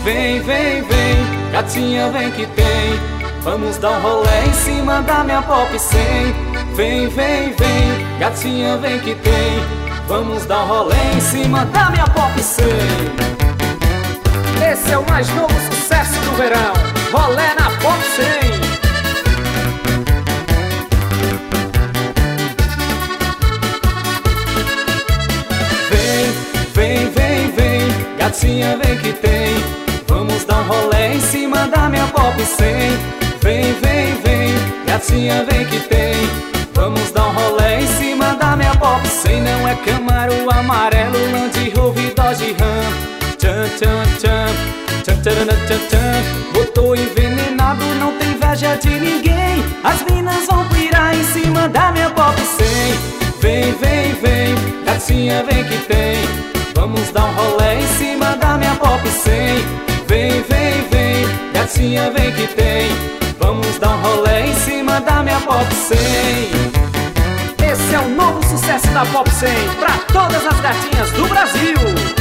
Vem, vem, vem, gatinha vem que tem. Vamos dar um rolê em cima da minha Pop 100. Vem, vem, vem, gatinha vem que tem. Vamos dar um rolê em cima da minha Pop 100. Esse é o mais novo sucesso do verão, rolê na Pop 100. Vem, vem, vem, vem, gatinha vem que tem. Vamos dar um rolê em cima da minha Pop 100. Vem, vem, vem, gatinha vem que tem. Vamos dar um rolê em cima da minha Pop 100. Não é Camaro amarelo, Land Rover, Dodge Ram. Tchan, tchan, tchan, tchan, tchan, tchan, tchan. Motor envenenado, não tem inveja de ninguém. As minas vão pirar em cima da minha Pop 100. Vem, vem, vem, gatinha vem que tem. Vamos dar um rolê em cima da minha Pop 100. Vem, vem, vem, gatinha vem que tem. Vamos dar um rolê em cima da minha Pop 100. Esse é o novo sucesso da Pop 100 pra todas as gatinhas do Brasil.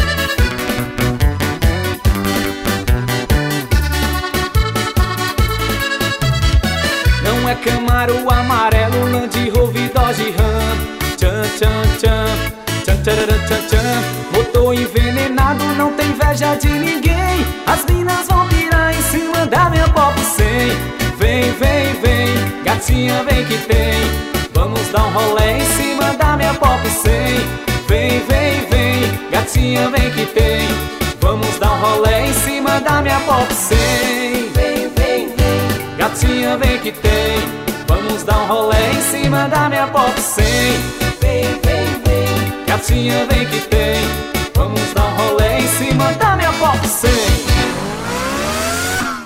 Não é Camaro amarelo, Land Rover, Dodge Ram. Tchan, tchan, tchan, tchan, tchan, tchan, tchan. Motor envenenado, não tem inveja de ninguém. As minas vão pirar em cima da minha Pop 100. Vem, vem, vem, gatinha vem que tem. Vamos dar um rolê em cima da minha Pop 100. Vem, vem, vem, gatinha vem que tem. Vamos dar um rolê em cima da minha Pop 100. Vem, vem, vem, gatinha vem que tem. Vamos dar um rolê em cima da minha Pop 100. Vem, vem, vem, gatinha vem que tem. Vamos dar um rolê